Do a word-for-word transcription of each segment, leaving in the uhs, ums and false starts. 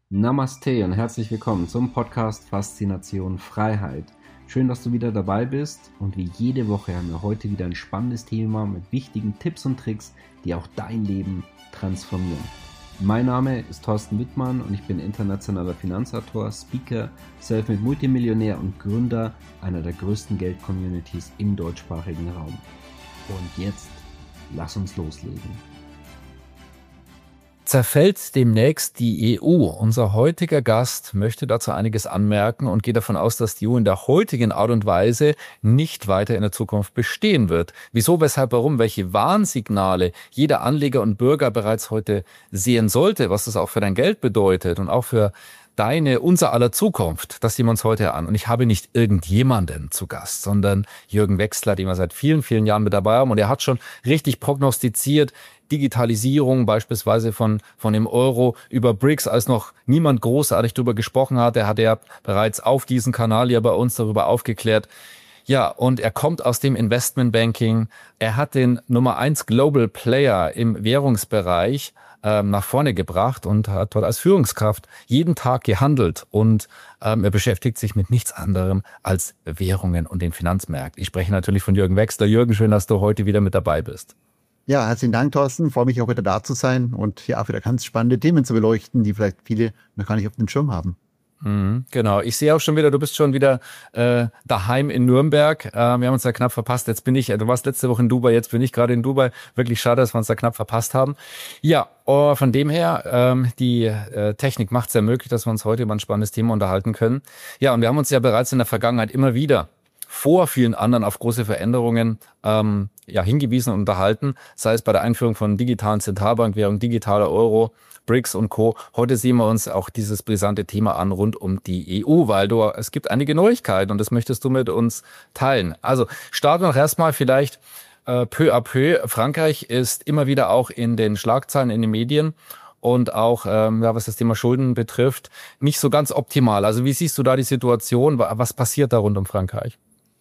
Namaste und herzlich willkommen zum Podcast Faszination Freiheit. Schön, dass du wieder dabei bist und wie jede Woche haben wir heute wieder ein spannendes Thema mit wichtigen Tipps und Tricks, die auch dein Leben transformieren. Mein Name ist Thorsten Wittmann und ich bin internationaler Finanzautor, Speaker, Selfmade Multimillionär und Gründer einer der größten Geld-Communities im deutschsprachigen Raum. Und jetzt, lass uns loslegen. Zerfällt demnächst die E U? Unser heutiger Gast möchte dazu einiges anmerken und geht davon aus, dass die E U in der heutigen Art und Weise nicht weiter in der Zukunft bestehen wird. Wieso, weshalb, warum, welche Warnsignale jeder Anleger und Bürger bereits heute sehen sollte, was das auch für dein Geld bedeutet und auch für deine, unser aller Zukunft, das sehen wir uns heute an. Und ich habe nicht irgendjemanden zu Gast, sondern Jürgen Wechsler, den wir seit vielen, vielen Jahren mit dabei haben. Und er hat schon richtig prognostiziert, Digitalisierung beispielsweise von, von dem Euro über B R I C S, als noch niemand großartig darüber gesprochen hat. Er hat ja bereits auf diesem Kanal ja bei uns darüber aufgeklärt. Ja, und er kommt aus dem Investmentbanking. Er hat den Nummer eins Global Player im Währungsbereich ähm, nach vorne gebracht und hat dort als Führungskraft jeden Tag gehandelt. Und ähm, er beschäftigt sich mit nichts anderem als Währungen und den Finanzmärkten. Ich spreche natürlich von Jürgen Wechsler. Jürgen, schön, dass du heute wieder mit dabei bist. Ja, herzlichen Dank, Thorsten. Ich freue mich auch wieder da zu sein und hier auch wieder ganz spannende Themen zu beleuchten, die vielleicht viele noch gar nicht auf dem Schirm haben. Mhm, genau. Ich sehe auch schon wieder, du bist schon wieder äh, daheim in Nürnberg. Äh, wir haben uns da knapp verpasst. Jetzt bin ich, du warst letzte Woche in Dubai, jetzt bin ich gerade in Dubai. Wirklich schade, dass wir uns da knapp verpasst haben. Ja, oh, von dem her, ähm, die äh, Technik macht es ja möglich, dass wir uns heute über ein spannendes Thema unterhalten können. Ja, und wir haben uns ja bereits in der Vergangenheit immer wieder vor vielen anderen auf große Veränderungen ähm, ja, hingewiesen und unterhalten, sei es bei der Einführung von digitalen Zentralbankwährung, digitaler Euro, B R I C S und Co. Heute sehen wir uns auch dieses brisante Thema an rund um die E U, weil du, es gibt einige Neuigkeiten und das möchtest du mit uns teilen. Also starten wir doch erstmal vielleicht äh, peu à peu. Frankreich ist immer wieder auch in den Schlagzeilen in den Medien und auch, ähm, ja, was das Thema Schulden betrifft, nicht so ganz optimal. Also wie siehst du da die Situation? Was passiert da rund um Frankreich?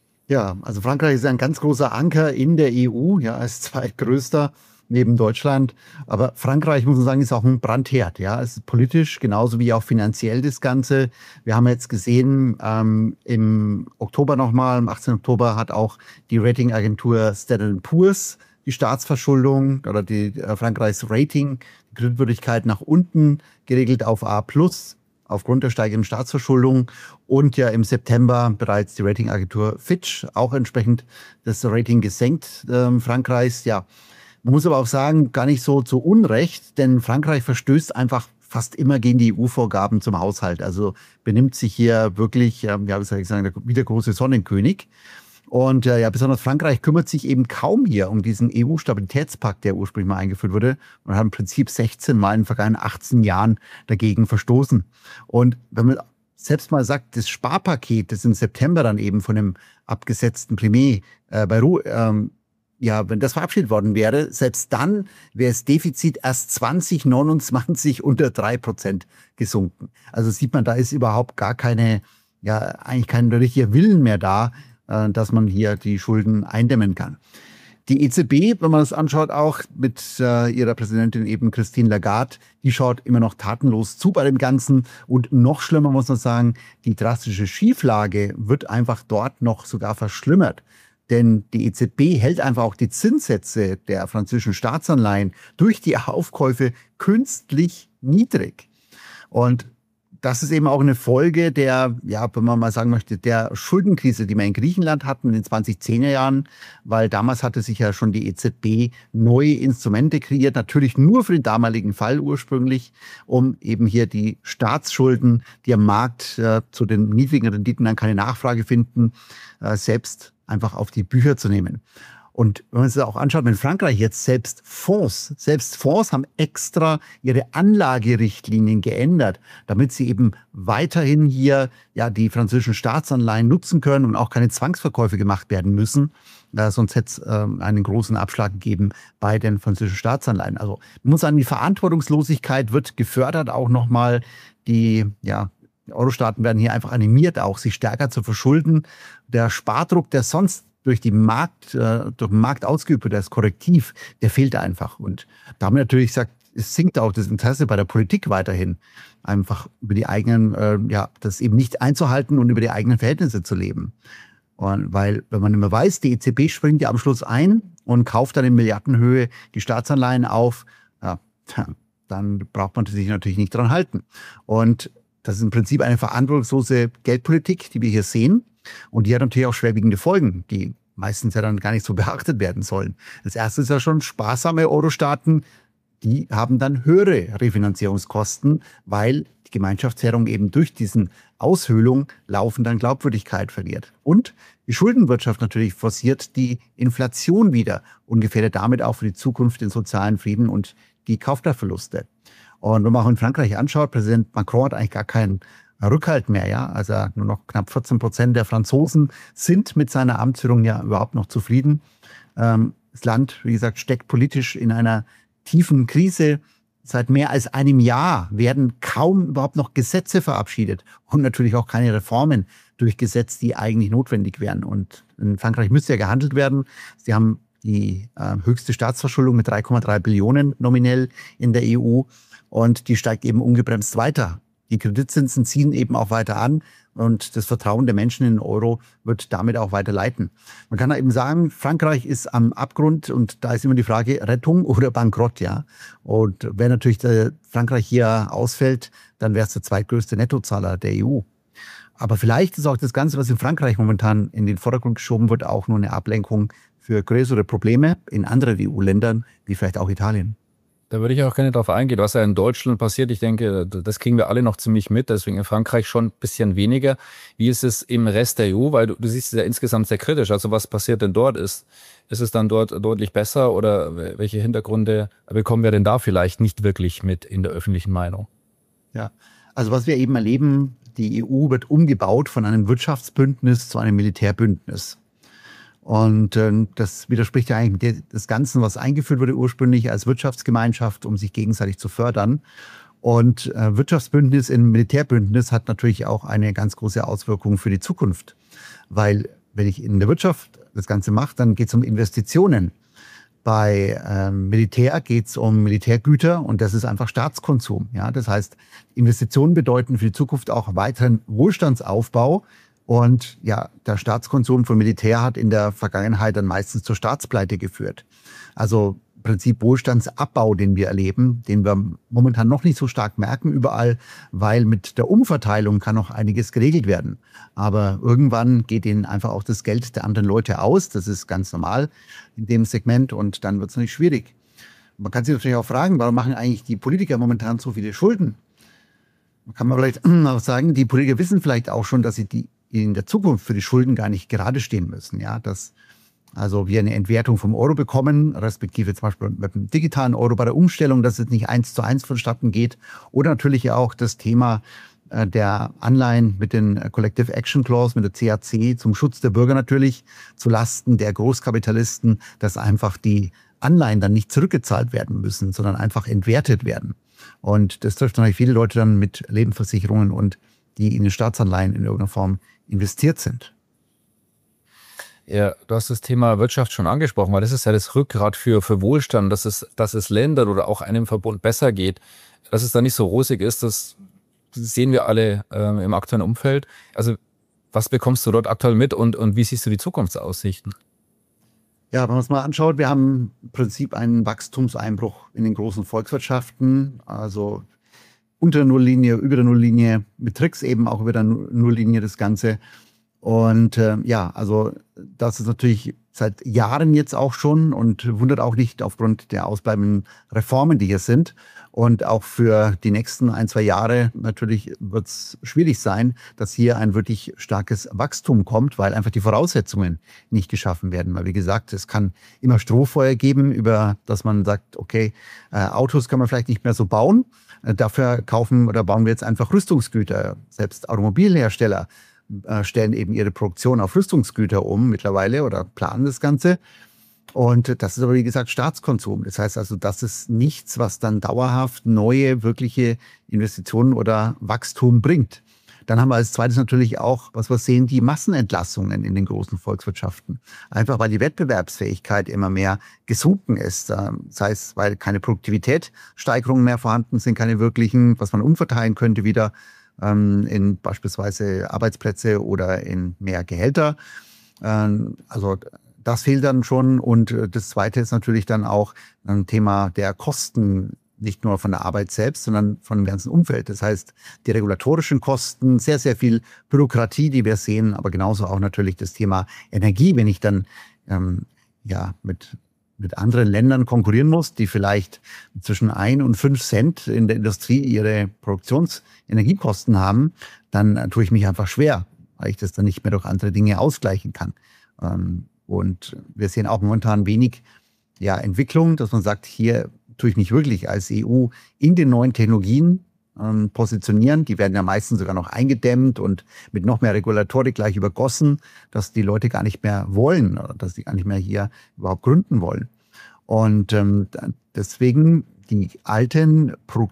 Ja, also Frankreich ist ein ganz großer Anker in der E U, ja, als zweitgrößter neben Deutschland. Aber Frankreich, muss man sagen, ist auch ein Brandherd. Ja, es ist politisch genauso wie auch finanziell das Ganze. Wir haben jetzt gesehen, ähm, im Oktober nochmal, am achtzehnten Oktober hat auch die Ratingagentur Standard and Poor's die Staatsverschuldung oder die äh, Frankreichs Rating, die Kreditwürdigkeit nach unten geregelt auf A plus. Aufgrund der steigenden Staatsverschuldung und ja im September bereits die Ratingagentur Fitch auch entsprechend das Rating gesenkt äh, Frankreichs. Ja, man muss aber auch sagen, gar nicht so zu Unrecht, denn Frankreich verstößt einfach fast immer gegen die E U-Vorgaben zum Haushalt. Also benimmt sich hier wirklich, äh, ja, wie soll ich sagen, wie der große Sonnenkönig. Und äh, ja, besonders Frankreich kümmert sich eben kaum hier um diesen E U-Stabilitätspakt, der ursprünglich mal eingeführt wurde, und hat im Prinzip sechzehn Mal in den vergangenen achtzehn Jahren dagegen verstoßen. Und wenn man selbst mal sagt, das Sparpaket, das im September dann eben von dem abgesetzten Premier äh, bei Ru ähm, ja, wenn das verabschiedet worden wäre, selbst dann wäre das Defizit erst zwanzig neunundzwanzig unter drei Prozent gesunken. Also sieht man, da ist überhaupt gar keine, ja, eigentlich kein richtiger Willen mehr da, dass man hier die Schulden eindämmen kann. Die E Z B, wenn man das anschaut, auch mit äh, ihrer Präsidentin eben Christine Lagarde, die schaut immer noch tatenlos zu bei dem Ganzen. Und noch schlimmer muss man sagen, die drastische Schieflage wird einfach dort noch sogar verschlimmert. Denn die E Z B hält einfach auch die Zinssätze der französischen Staatsanleihen durch die Aufkäufe künstlich niedrig. Und das ist eben auch eine Folge der, ja, wenn man mal sagen möchte, der Schuldenkrise, die wir in Griechenland hatten in den zwanzigzehner Jahren, weil damals hatte sich ja schon die E Z B neue Instrumente kreiert, natürlich nur für den damaligen Fall ursprünglich, um eben hier die Staatsschulden, die am Markt äh, zu den niedrigen Renditen dann keine Nachfrage finden, äh, selbst einfach auf die Bücher zu nehmen. Und wenn man sich auch anschaut, wenn Frankreich jetzt selbst Fonds, selbst Fonds haben extra ihre Anlagerichtlinien geändert, damit sie eben weiterhin hier ja die französischen Staatsanleihen nutzen können und auch keine Zwangsverkäufe gemacht werden müssen. Äh, sonst hätte es äh, einen großen Abschlag gegeben bei den französischen Staatsanleihen. Also man muss sagen, die Verantwortungslosigkeit wird gefördert, auch nochmal die, ja, die Euro-Staaten werden hier einfach animiert, auch sich stärker zu verschulden. Der Spardruck, der sonst durch die Markt, äh, durch den Markt ausgeübt wird, das Korrektiv, der fehlt einfach. Und da haben wir natürlich gesagt, es sinkt auch das Interesse bei der Politik weiterhin, einfach über die eigenen, äh, ja, das eben nicht einzuhalten und über die eigenen Verhältnisse zu leben. Und weil, wenn man immer weiß, die E Z B springt ja am Schluss ein und kauft dann in Milliardenhöhe die Staatsanleihen auf, ja, dann braucht man sich natürlich nicht dran halten. Und das ist im Prinzip eine verantwortungslose Geldpolitik, die wir hier sehen. Und die hat natürlich auch schwerwiegende Folgen, die meistens ja dann gar nicht so beachtet werden sollen. Das erste ist ja schon, sparsame Euro-Staaten, die haben dann höhere Refinanzierungskosten, weil die Gemeinschaftswährung eben durch diesen Aushöhlung laufend an Glaubwürdigkeit verliert. Und die Schuldenwirtschaft natürlich forciert die Inflation wieder und gefährdet damit auch für die Zukunft den sozialen Frieden und die Kaufkraftverluste. Und wenn man auch in Frankreich anschaut, Präsident Macron hat eigentlich gar keinen Rückhalt mehr, ja. Also nur noch knapp vierzehn Prozent der Franzosen sind mit seiner Amtsführung ja überhaupt noch zufrieden. Ähm, das Land, wie gesagt, steckt politisch in einer tiefen Krise. Seit mehr als einem Jahr werden kaum überhaupt noch Gesetze verabschiedet und natürlich auch keine Reformen durchgesetzt, die eigentlich notwendig wären. Und in Frankreich müsste ja gehandelt werden. Sie haben die äh, höchste Staatsverschuldung mit drei Komma drei Billionen nominell in der E U und die steigt eben ungebremst weiter. Die Kreditzinsen ziehen eben auch weiter an und das Vertrauen der Menschen in den Euro wird damit auch weiter leiten. Man kann eben sagen, Frankreich ist am Abgrund und da ist immer die Frage, Rettung oder Bankrott, ja. Und wenn natürlich der Frankreich hier ausfällt, dann wäre es der zweitgrößte Nettozahler der E U. Aber vielleicht ist auch das Ganze, was in Frankreich momentan in den Vordergrund geschoben wird, auch nur eine Ablenkung für größere Probleme in anderen E U-Ländern, wie vielleicht auch Italien. Da würde ich auch gerne drauf eingehen, was ja in Deutschland passiert. Ich denke, das kriegen wir alle noch ziemlich mit, deswegen in Frankreich schon ein bisschen weniger. Wie ist es im Rest der E U? Weil du, du siehst es ja insgesamt sehr kritisch. Also was passiert denn dort? Ist, ist es dann dort deutlich besser oder welche Hintergründe bekommen wir denn da vielleicht nicht wirklich mit in der öffentlichen Meinung? Ja, also was wir eben erleben, die E U wird umgebaut von einem Wirtschaftsbündnis zu einem Militärbündnis. Und äh, das widerspricht ja eigentlich das Ganze, was eingeführt wurde ursprünglich als Wirtschaftsgemeinschaft, um sich gegenseitig zu fördern. Und äh, Wirtschaftsbündnis in Militärbündnis hat natürlich auch eine ganz große Auswirkung für die Zukunft. Weil wenn ich in der Wirtschaft das Ganze mache, dann geht es um Investitionen. Bei äh, Militär geht es um Militärgüter und das ist einfach Staatskonsum. Ja? Das heißt, Investitionen bedeuten für die Zukunft auch weiteren Wohlstandsaufbau. Und ja, der Staatskonsum von Militär hat in der Vergangenheit dann meistens zur Staatspleite geführt. Also im Prinzip Wohlstandsabbau, den wir erleben, den wir momentan noch nicht so stark merken überall, weil mit der Umverteilung kann noch einiges geregelt werden. Aber irgendwann geht ihnen einfach auch das Geld der anderen Leute aus. Das ist ganz normal in dem Segment und dann wird es natürlich schwierig. Man kann sich natürlich auch fragen, warum machen eigentlich die Politiker momentan so viele Schulden? Man kann man vielleicht auch sagen, die Politiker wissen vielleicht auch schon, dass sie die in der Zukunft für die Schulden gar nicht gerade stehen müssen. Ja, dass also wir eine Entwertung vom Euro bekommen, respektive zum Beispiel mit dem digitalen Euro bei der Umstellung, dass es nicht eins zu eins vonstatten geht. Oder natürlich ja auch das Thema äh, der Anleihen mit den Collective Action Clause, mit der C A C zum Schutz der Bürger natürlich, zu Lasten der Großkapitalisten, dass einfach die Anleihen dann nicht zurückgezahlt werden müssen, sondern einfach entwertet werden. Und das trifft natürlich viele Leute dann mit Lebensversicherungen und die in den Staatsanleihen in irgendeiner Form investiert sind. Ja, du hast das Thema Wirtschaft schon angesprochen, weil das ist ja das Rückgrat für, für Wohlstand, dass es, dass es Ländern oder auch einem Verbund besser geht, dass es da nicht so rosig ist, das sehen wir alle äh, im aktuellen Umfeld. Also was bekommst du dort aktuell mit und, und wie siehst du die Zukunftsaussichten? Ja, wenn man es mal anschaut, wir haben im Prinzip einen Wachstumseinbruch in den großen Volkswirtschaften, also unter der Nulllinie, über der Nulllinie, mit Tricks eben auch über der Nulllinie das Ganze. Und äh, ja, also das ist natürlich seit Jahren jetzt auch schon und wundert auch nicht aufgrund der ausbleibenden Reformen, die hier sind. Und auch für die nächsten ein, zwei Jahre natürlich wird es schwierig sein, dass hier ein wirklich starkes Wachstum kommt, weil einfach die Voraussetzungen nicht geschaffen werden. Weil wie gesagt, es kann immer Strohfeuer geben, über das man sagt, okay, äh, Autos kann man vielleicht nicht mehr so bauen. Äh, dafür kaufen oder bauen wir jetzt einfach Rüstungsgüter. Selbst Automobilhersteller äh, stellen eben ihre Produktion auf Rüstungsgüter um mittlerweile oder planen das Ganze. Und das ist aber, wie gesagt, Staatskonsum. Das heißt also, das ist nichts, was dann dauerhaft neue, wirkliche Investitionen oder Wachstum bringt. Dann haben wir als zweites natürlich auch, was wir sehen, die Massenentlassungen in den großen Volkswirtschaften. Einfach weil die Wettbewerbsfähigkeit immer mehr gesunken ist. Das heißt, weil keine Produktivitätssteigerungen mehr vorhanden sind, keine wirklichen, was man umverteilen könnte wieder ähm, in beispielsweise Arbeitsplätze oder in mehr Gehälter. Ähm, also das fehlt dann schon. Und das Zweite ist natürlich dann auch ein Thema der Kosten, nicht nur von der Arbeit selbst, sondern von dem ganzen Umfeld. Das heißt, die regulatorischen Kosten, sehr, sehr viel Bürokratie, die wir sehen, aber genauso auch natürlich das Thema Energie. Wenn ich dann ähm, ja mit, mit anderen Ländern konkurrieren muss, die vielleicht zwischen ein und fünf Cent in der Industrie ihre Produktionsenergiekosten haben, dann äh, tue ich mich einfach schwer, weil ich das dann nicht mehr durch andere Dinge ausgleichen kann. Ähm, und wir sehen auch momentan wenig ja, Entwicklung, dass man sagt, hier tue ich mich wirklich als E U in den neuen Technologien ähm, positionieren. Die werden ja meistens sogar noch eingedämmt und mit noch mehr Regulatorik gleich übergossen, dass die Leute gar nicht mehr wollen oder dass sie gar nicht mehr hier überhaupt gründen wollen. Und ähm, deswegen die alten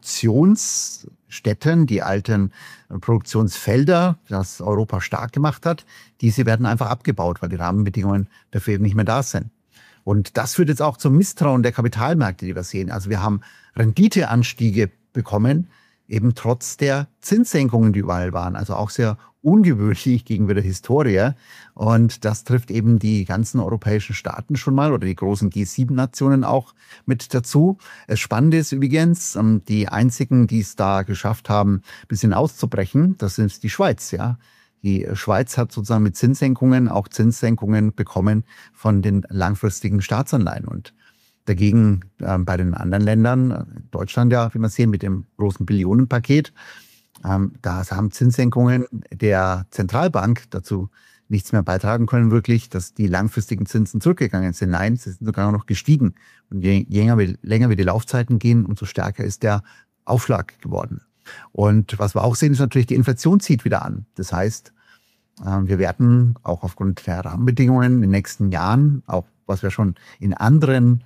Produktionsstätten, die alten Produktionsfelder, das Europa stark gemacht hat, diese werden einfach abgebaut, weil die Rahmenbedingungen dafür eben nicht mehr da sind. Und das führt jetzt auch zum Misstrauen der Kapitalmärkte, die wir sehen. Also wir haben Renditeanstiege bekommen, eben trotz der Zinssenkungen, die überall waren. Also auch sehr ungewöhnlich gegenüber der Historie. Und das trifft eben die ganzen europäischen Staaten schon mal oder die großen G sieben Nationen auch mit dazu. Das Spannende ist übrigens, die einzigen, die es da geschafft haben, ein bisschen auszubrechen, das ist die Schweiz, ja. Die Schweiz hat sozusagen mit Zinssenkungen auch Zinssenkungen bekommen von den langfristigen Staatsanleihen. Und dagegen äh, bei den anderen Ländern, Deutschland ja, wie wir sehen, mit dem großen Billionenpaket, ähm, da haben Zinssenkungen der Zentralbank dazu nichts mehr beitragen können, wirklich, dass die langfristigen Zinsen zurückgegangen sind. Nein, sie sind sogar noch gestiegen. Und je länger wir, länger wir die Laufzeiten gehen, umso stärker ist der Aufschlag geworden. Und was wir auch sehen, ist natürlich, die Inflation zieht wieder an. Das heißt, wir werden auch aufgrund der Rahmenbedingungen in den nächsten Jahren, auch was wir schon in anderen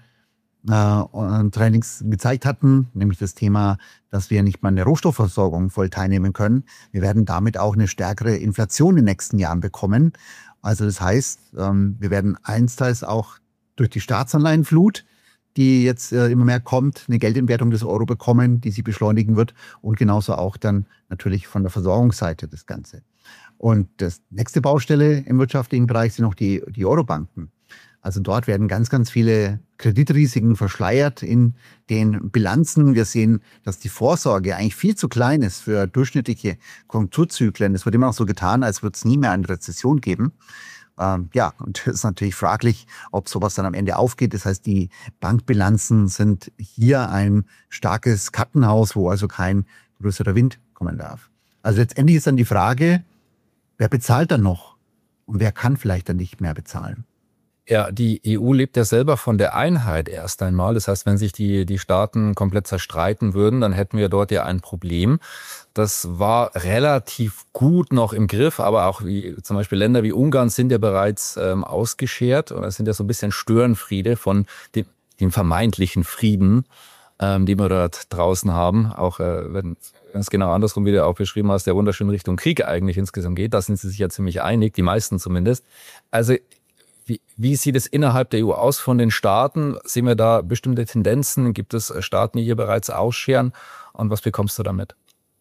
äh, Trainings gezeigt hatten, nämlich das Thema, dass wir nicht mal eine Rohstoffversorgung voll teilnehmen können. Wir werden damit auch eine stärkere Inflation in den nächsten Jahren bekommen. Also das heißt, ähm, wir werden einsteils auch durch die Staatsanleihenflut, die jetzt äh, immer mehr kommt, eine Geldentwertung des Euro bekommen, die sie beschleunigen wird und genauso auch dann natürlich von der Versorgungsseite das Ganze. Und das nächste Baustelle im wirtschaftlichen Bereich sind noch die, die Eurobanken. Also dort werden ganz, ganz viele Kreditrisiken verschleiert in den Bilanzen. Wir sehen, dass die Vorsorge eigentlich viel zu klein ist für durchschnittliche Konjunkturzyklen. Es wird immer noch so getan, als würde es nie mehr eine Rezession geben. Ähm, ja, und es ist natürlich fraglich, ob sowas dann am Ende aufgeht. Das heißt, die Bankbilanzen sind hier ein starkes Kartenhaus, wo also kein größerer Wind kommen darf. Also letztendlich ist dann die Frage, wer bezahlt dann noch und wer kann vielleicht dann nicht mehr bezahlen? Ja, die E U lebt ja selber von der Einheit erst einmal. Das heißt, wenn sich die, die Staaten komplett zerstreiten würden, dann hätten wir dort ja ein Problem. Das war relativ gut noch im Griff, aber auch wie zum Beispiel Länder wie Ungarn sind ja bereits ähm, ausgeschert. Und es sind ja so ein bisschen Störenfriede von dem, dem vermeintlichen Frieden, ähm, den wir dort draußen haben. Auch äh, wenn es genau andersrum, wie du auch beschrieben hast, der wunderschön Richtung Krieg eigentlich insgesamt geht. Da sind sie sich ja ziemlich einig, die meisten zumindest. Also Wie, wie sieht es innerhalb der E U aus von den Staaten? Sehen wir da bestimmte Tendenzen? Gibt es Staaten, die hier bereits ausscheren? Und was bekommst du damit?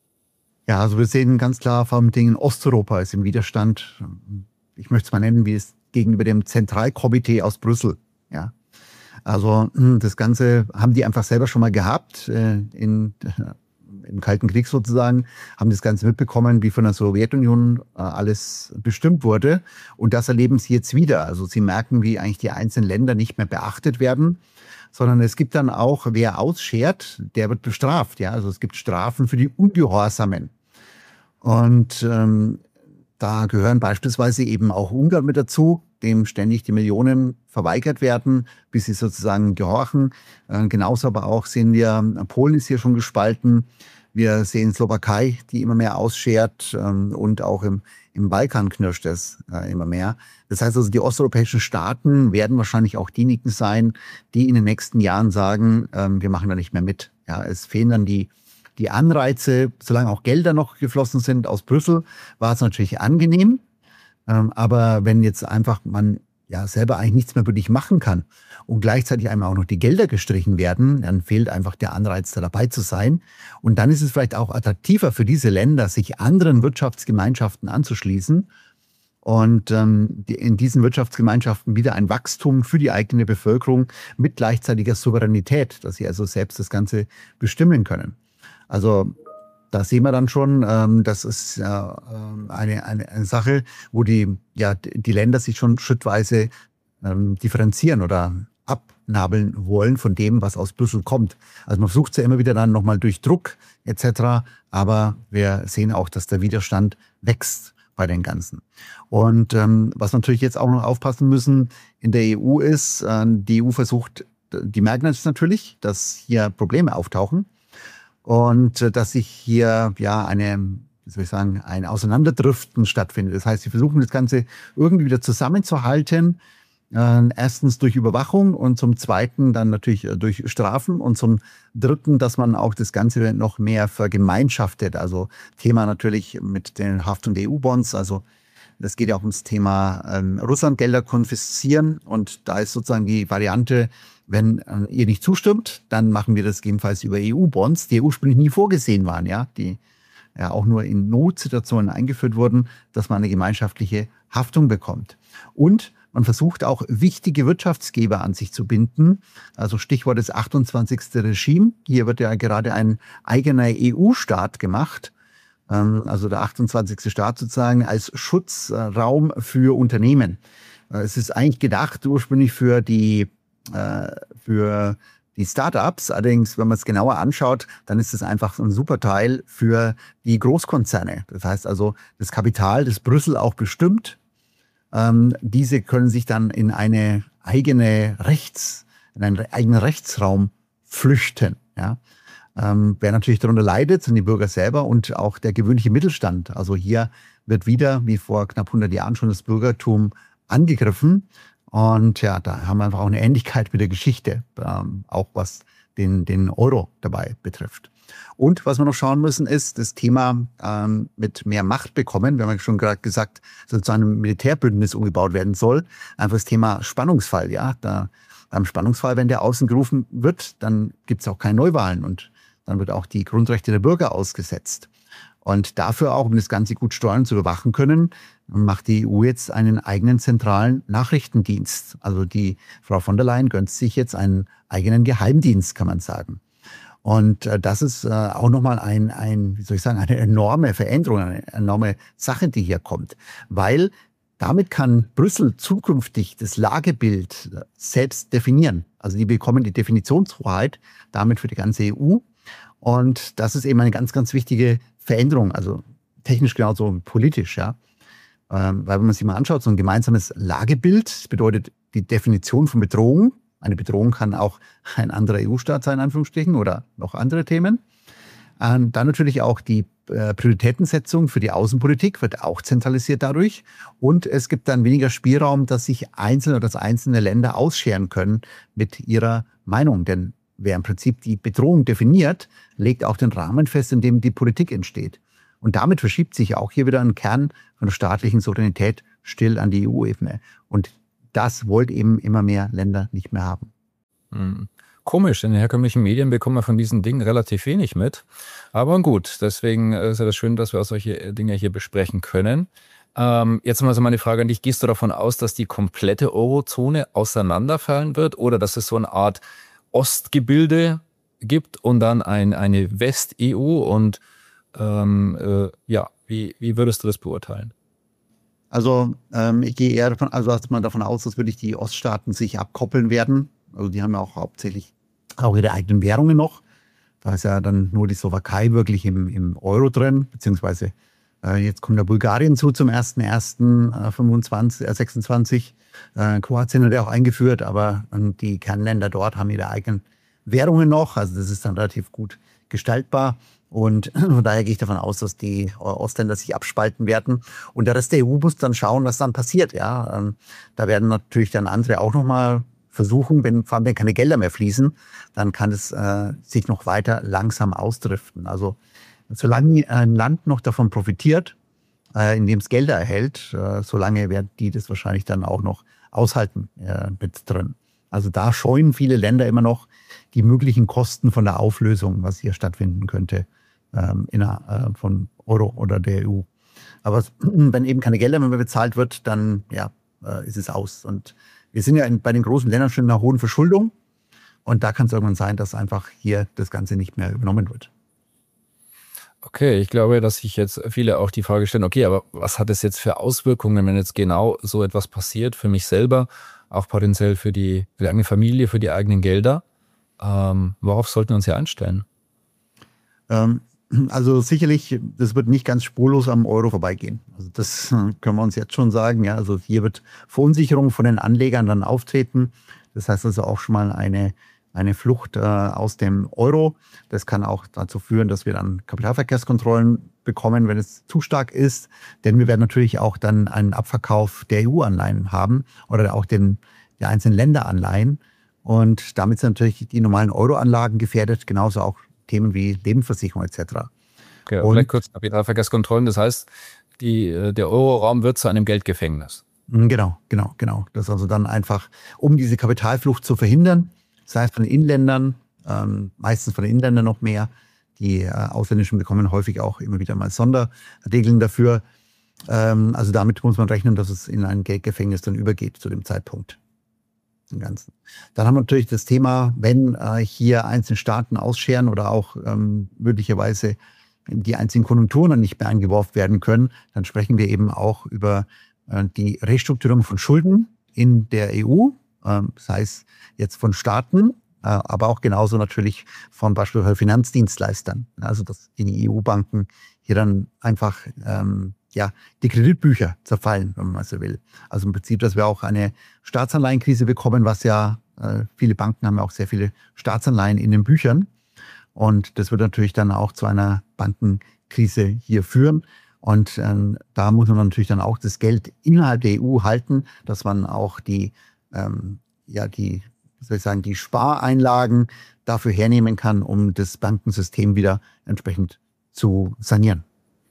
Ja, also wir sehen ganz klar, vor allem in Osteuropa ist im Widerstand, ich möchte es mal nennen, wie es gegenüber dem Zentralkomitee aus Brüssel. Ja, also das Ganze haben die einfach selber schon mal gehabt in im Kalten Krieg sozusagen, haben das Ganze mitbekommen, wie von der Sowjetunion äh, alles bestimmt wurde. Und das erleben sie jetzt wieder. Also sie merken, wie eigentlich die einzelnen Länder nicht mehr beachtet werden, sondern es gibt dann auch, wer ausschert, der wird bestraft. Ja, also es gibt Strafen für die Ungehorsamen. Und ähm, da gehören beispielsweise eben auch Ungarn mit dazu, dem ständig die Millionen verweigert werden, bis sie sozusagen gehorchen. Äh, genauso aber auch sehen wir, Polen ist hier schon gespalten. Wir sehen Slowakei, die immer mehr ausschert, ähm, und auch im, im Balkan knirscht es äh, immer mehr. Das heißt also, die osteuropäischen Staaten werden wahrscheinlich auch diejenigen sein, die in den nächsten Jahren sagen, ähm, wir machen da nicht mehr mit. Ja, es fehlen dann die, die Anreize, solange auch Gelder noch geflossen sind aus Brüssel, war es natürlich angenehm. Ähm, aber wenn jetzt einfach man ja selber eigentlich nichts mehr wirklich machen kann und gleichzeitig einmal auch noch die Gelder gestrichen werden, dann fehlt einfach der Anreiz, da dabei zu sein. Und dann ist es vielleicht auch attraktiver für diese Länder, sich anderen Wirtschaftsgemeinschaften anzuschließen und ähm, die, in diesen Wirtschaftsgemeinschaften wieder ein Wachstum für die eigene Bevölkerung mit gleichzeitiger Souveränität, dass sie also selbst das Ganze bestimmen können. Also da sehen wir dann schon, ähm, das ist äh, eine, eine, eine Sache, wo die, ja, die Länder sich schon schrittweise ähm, differenzieren oder abnabeln wollen von dem, was aus Brüssel kommt. Also man versucht es ja immer wieder dann nochmal durch Druck et cetera. Aber wir sehen auch, dass der Widerstand wächst bei den Ganzen. Und ähm, was natürlich jetzt auch noch aufpassen müssen in der E U ist, äh, die E U versucht, die merken jetzt natürlich, dass hier Probleme auftauchen. Und äh, dass sich hier ja eine, wie soll ich sagen, ein Auseinanderdriften stattfindet. Das heißt, sie versuchen das Ganze irgendwie wieder zusammenzuhalten. Äh, erstens durch Überwachung und zum Zweiten dann natürlich äh, durch Strafen und zum Dritten, dass man auch das Ganze noch mehr vergemeinschaftet. Also Thema natürlich mit den Haftung der E U-Bonds. Also das geht ja auch ums Thema ähm, Russlandgelder konfiszieren. Und da ist sozusagen die Variante, wenn äh, ihr nicht zustimmt, dann machen wir das gegebenenfalls über E U-Bonds, die ursprünglich nie vorgesehen waren, ja, die ja auch nur in Notsituationen eingeführt wurden, dass man eine gemeinschaftliche Haftung bekommt. Und man versucht auch wichtige Wirtschaftsgeber an sich zu binden. Also Stichwort das achtundzwanzigste Regime. Hier wird ja gerade ein eigener E U-Staat gemacht. Ähm, also der achtundzwanzigste Staat sozusagen als Schutzraum für Unternehmen. Äh, es ist eigentlich gedacht ursprünglich für die für die Startups. Allerdings, wenn man es genauer anschaut, dann ist es einfach ein super Teil für die Großkonzerne. Das heißt also, das Kapital, das Brüssel auch bestimmt, ähm, diese können sich dann in eine eigene Rechts, in einen eigenen Rechtsraum flüchten. Ja? Ähm, wer natürlich darunter leidet, sind die Bürger selber und auch der gewöhnliche Mittelstand. Also hier wird wieder, wie vor knapp hundert Jahren schon, das Bürgertum angegriffen. Und ja, da haben wir einfach auch eine Ähnlichkeit mit der Geschichte, ähm, auch was den, den Euro dabei betrifft. Und was wir noch schauen müssen, ist das Thema ähm, mit mehr Macht bekommen. Wir haben ja schon gerade gesagt, dass zu einem Militärbündnis umgebaut werden soll. Einfach das Thema Spannungsfall. Ja, da, beim Spannungsfall, wenn der außen gerufen wird, dann gibt es auch keine Neuwahlen und dann wird auch die Grundrechte der Bürger ausgesetzt. Und dafür auch, um das Ganze gut steuern zu überwachen können, macht die E U jetzt einen eigenen zentralen Nachrichtendienst. Also die Frau von der Leyen gönnt sich jetzt einen eigenen Geheimdienst, kann man sagen. Und äh, das ist äh, auch nochmal ein, ein, wie soll ich sagen, eine enorme Veränderung, eine enorme Sache, die hier kommt. Weil damit kann Brüssel zukünftig das Lagebild selbst definieren. Also die bekommen die Definitionshoheit damit für die ganze E U. Und das ist eben eine ganz, ganz wichtige Veränderung, also technisch genauso politisch, ja. Ähm, weil wenn man sich mal anschaut, so ein gemeinsames Lagebild, das bedeutet die Definition von Bedrohung. Eine Bedrohung kann auch ein anderer E U-Staat sein, in Anführungsstrichen, oder noch andere Themen. Ähm, dann natürlich auch die äh, Prioritätensetzung für die Außenpolitik wird auch zentralisiert dadurch. Und es gibt dann weniger Spielraum, dass sich einzelne oder dass einzelne Länder ausscheren können mit ihrer Meinung. Denn wer im Prinzip die Bedrohung definiert, legt auch den Rahmen fest, in dem die Politik entsteht. Und damit verschiebt sich auch hier wieder ein Kern von der staatlichen Souveränität still an die E U-Ebene. Und das wollt eben immer mehr Länder nicht mehr haben. Hm. Komisch, in den herkömmlichen Medien bekommen wir von diesen Dingen relativ wenig mit. Aber gut, deswegen ist ja das schön, dass wir auch solche Dinge hier besprechen können. Ähm, jetzt mal so meine Frage an dich. Gehst du davon aus, dass die komplette Eurozone auseinanderfallen wird oder dass es so eine Art Ostgebilde gibt und dann ein, eine West-E U und ähm, äh, ja, wie, wie würdest du das beurteilen? Also ähm, ich gehe eher davon, also dass man davon aus, dass wirklich die Oststaaten sich abkoppeln werden. Also die haben ja auch hauptsächlich auch ihre eigenen Währungen noch. Da ist ja dann nur die Slowakei wirklich im, im Euro drin, beziehungsweise äh, jetzt kommt ja Bulgarien zu zum ersten ersten sechsundzwanzig. Äh, Kroatien hat ja auch eingeführt, aber ähm, die Kernländer dort haben ihre eigenen Währungen noch. Also das ist dann relativ gut gestaltbar. Und von daher gehe ich davon aus, dass die Ostländer sich abspalten werden. Und der Rest der E U muss dann schauen, was dann passiert. Ja, ähm, da werden natürlich dann andere auch nochmal versuchen, wenn vor allem wenn keine Gelder mehr fließen, dann kann es äh, sich noch weiter langsam ausdriften. Also solange ein Land noch davon profitiert, äh, indem es Gelder erhält, äh, solange werden die das wahrscheinlich dann auch noch aushalten äh, mit drin. Also da scheuen viele Länder immer noch die möglichen Kosten von der Auflösung, was hier stattfinden könnte ähm, in der, äh, von Euro oder der E U. Aber wenn eben keine Gelder mehr bezahlt wird, dann ja, äh, ist es aus. Und wir sind ja in, bei den großen Ländern schon in einer hohen Verschuldung. Und da kann es irgendwann sein, dass einfach hier das Ganze nicht mehr übernommen wird. Okay, ich glaube, dass sich jetzt viele auch die Frage stellen, okay, aber was hat es jetzt für Auswirkungen, wenn jetzt genau so etwas passiert für mich selber, auch potenziell für die, für die eigene Familie, für die eigenen Gelder? Ähm, worauf sollten wir uns hier einstellen? Ähm, also sicherlich, das wird nicht ganz spurlos am Euro vorbeigehen. Also das können wir uns jetzt schon sagen. Ja, also hier wird Verunsicherung von den Anlegern dann auftreten. Das heißt also auch schon mal eine eine Flucht äh, aus dem Euro. Das kann auch dazu führen, dass wir dann Kapitalverkehrskontrollen bekommen, wenn es zu stark ist. Denn wir werden natürlich auch dann einen Abverkauf der E U-Anleihen haben oder auch den, der einzelnen Länderanleihen. Und damit sind natürlich die normalen Euro-Anlagen gefährdet, genauso auch Themen wie Lebensversicherung et cetera. Okay, und vielleicht kurz Kapitalverkehrskontrollen. Das heißt, die, der Euroraum wird zu einem Geldgefängnis. Genau, genau, genau. Das ist also dann einfach, um diese Kapitalflucht zu verhindern, sei es von den Inländern, ähm, meistens von den Inländern noch mehr. Die äh, Ausländischen bekommen häufig auch immer wieder mal Sonderregeln dafür. Ähm, also damit muss man rechnen, dass es in ein Geldgefängnis dann übergeht zu dem Zeitpunkt. Im Ganzen. Dann haben wir natürlich das Thema, wenn äh, hier einzelne Staaten ausscheren oder auch ähm, möglicherweise die einzelnen Konjunkturen dann nicht mehr eingeworfen werden können, dann sprechen wir eben auch über äh, die Restrukturierung von Schulden in der E U. Das heißt jetzt von Staaten, aber auch genauso natürlich von beispielsweise Finanzdienstleistern. Also dass die E U-Banken hier dann einfach ähm, ja, die Kreditbücher zerfallen, wenn man mal so will. Also im Prinzip, dass wir auch eine Staatsanleihenkrise bekommen, was ja äh, viele Banken haben ja auch sehr viele Staatsanleihen in den Büchern. Und das wird natürlich dann auch zu einer Bankenkrise hier führen. Und ähm, da muss man natürlich dann auch das Geld innerhalb der E U halten, dass man auch die Ähm, ja, die, wie soll ich sagen, die Spareinlagen dafür hernehmen kann, um das Bankensystem wieder entsprechend zu sanieren.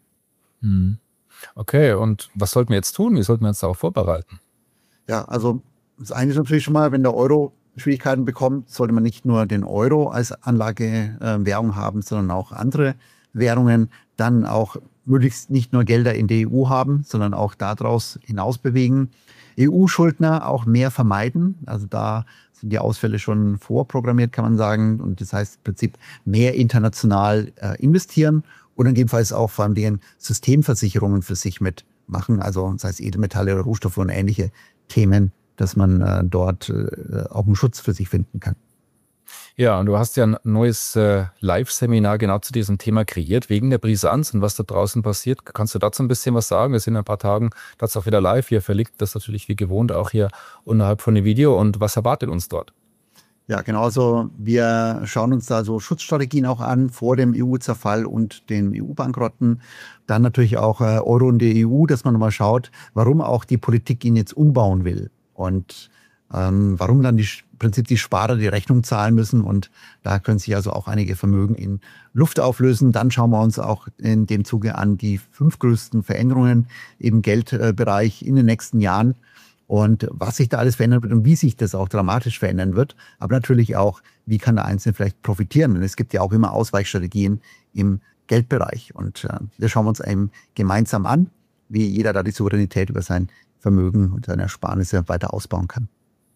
Okay, und was sollten wir jetzt tun? Wie sollten wir uns darauf vorbereiten? Ja, also das eine ist natürlich schon mal, wenn der Euro Schwierigkeiten bekommt, sollte man nicht nur den Euro als Anlagewährung äh, haben, sondern auch andere Währungen. Dann auch möglichst nicht nur Gelder in der E U haben, sondern auch daraus hinaus bewegen. E U-Schuldner auch mehr vermeiden. Also da sind die Ausfälle schon vorprogrammiert, kann man sagen. Und das heißt im Prinzip mehr international äh, investieren und gegebenenfalls auch vor allem die Systemversicherungen für sich mitmachen. Also das heißt Edelmetalle oder Rohstoffe und ähnliche Themen, dass man äh, dort äh, auch einen Schutz für sich finden kann. Ja, und du hast ja ein neues äh, Live-Seminar genau zu diesem Thema kreiert, wegen der Brisanz und was da draußen passiert. Kannst du dazu ein bisschen was sagen? Wir sind in ein paar Tagen dazu auch wieder live. Hier verlinkt das natürlich wie gewohnt auch hier unterhalb von dem Video. Und was erwartet uns dort? Ja, genau. Also wir schauen uns da so Schutzstrategien auch an vor dem E U-Zerfall und den E U-Bankrotten. Dann natürlich auch äh, Euro und die E U, dass man mal schaut, warum auch die Politik ihn jetzt umbauen will. Und ähm, warum dann die, im Prinzip die Sparer die Rechnung zahlen müssen. Und da können sich also auch einige Vermögen in Luft auflösen. Dann schauen wir uns auch in dem Zuge an die fünf größten Veränderungen im Geldbereich in den nächsten Jahren und was sich da alles verändern wird und wie sich das auch dramatisch verändern wird. Aber natürlich auch, wie kann der Einzelne vielleicht profitieren. Denn es gibt ja auch immer Ausweichstrategien im Geldbereich. Und äh, das schauen wir uns eben gemeinsam an, wie jeder da die Souveränität über sein Vermögen und seine Ersparnisse weiter ausbauen kann.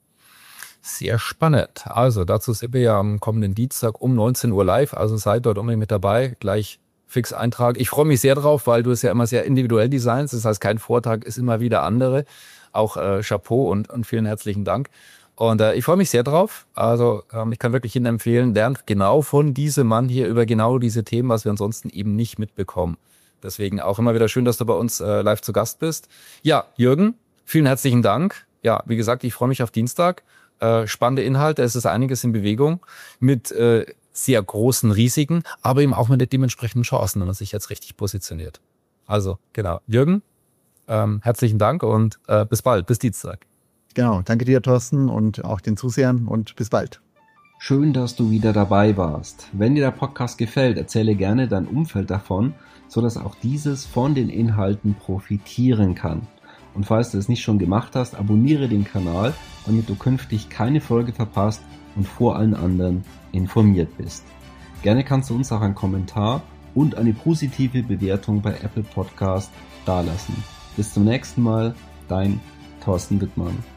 Sehr spannend. Also dazu sind wir ja am kommenden Dienstag um neunzehn Uhr live. Also seid dort unbedingt mit dabei. Gleich fix eintragen. Ich freue mich sehr drauf, weil du es ja immer sehr individuell designst. Das heißt, kein Vortrag ist immer wieder andere. Auch äh, Chapeau und, und vielen herzlichen Dank. Und äh, ich freue mich sehr drauf. Also ähm, ich kann wirklich Ihnen empfehlen, lernt genau von diesem Mann hier über genau diese Themen, was wir ansonsten eben nicht mitbekommen. Deswegen auch immer wieder schön, dass du bei uns äh, live zu Gast bist. Ja, Jürgen, vielen herzlichen Dank. Ja, wie gesagt, ich freue mich auf Dienstag. Äh, spannende Inhalte, es ist einiges in Bewegung mit äh, sehr großen Risiken, aber eben auch mit den dementsprechenden Chancen, wenn man sich jetzt richtig positioniert. Also, genau. Jürgen, ähm, herzlichen Dank und äh, bis bald, bis Dienstag. Genau, danke dir, Thorsten, und auch den Zusehern und bis bald. Schön, dass du wieder dabei warst. Wenn dir der Podcast gefällt, erzähle gerne dein Umfeld davon, sodass auch dieses von den Inhalten profitieren kann. Und falls du es nicht schon gemacht hast, abonniere den Kanal, damit du künftig keine Folge verpasst und vor allen anderen informiert bist. Gerne kannst du uns auch einen Kommentar und eine positive Bewertung bei Apple Podcast dalassen. Bis zum nächsten Mal, dein Thorsten Wittmann.